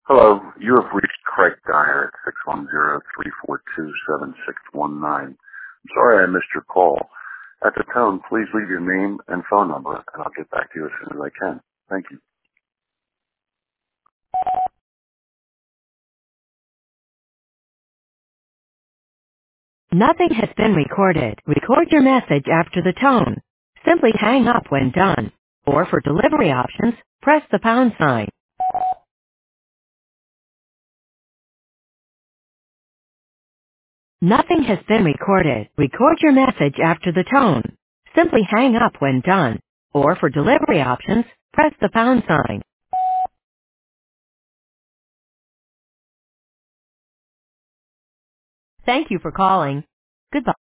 Hello, you have reached Craig Dyer at 610-342-7619. I'm sorry I missed your call. At the tone, please leave your name and phone number, and I'll get back to you as soon as I can. Thank you. Nothing has been recorded. Record your message after the tone. Simply hang up when done. Or for delivery options, press the pound sign. Nothing has been recorded. Record your message after the tone. Simply hang up when done. Or for delivery options, press the pound sign. Thank you for calling. Goodbye.